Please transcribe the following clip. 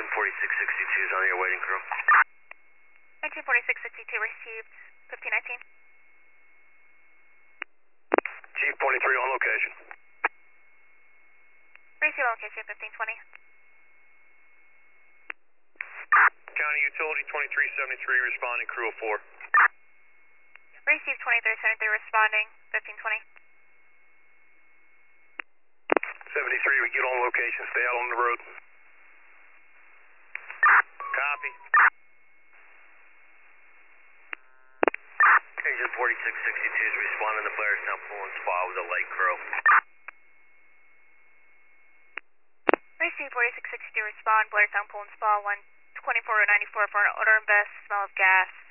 Agent 4662 is on your waiting crew. Agent 4662 received 1519. Chief 23 on location. Receive location 1520. County Utility 2373 responding, crew of 4. Receive 2373 responding 1520. 73, we get on location, stay out on the road. Copy. Agent 4662 is responding to Blairstown Pool and Spa with a light crew. Receive 4662 respond, Blairstown Pool and Spa 12494 for an odor and best smell of gas.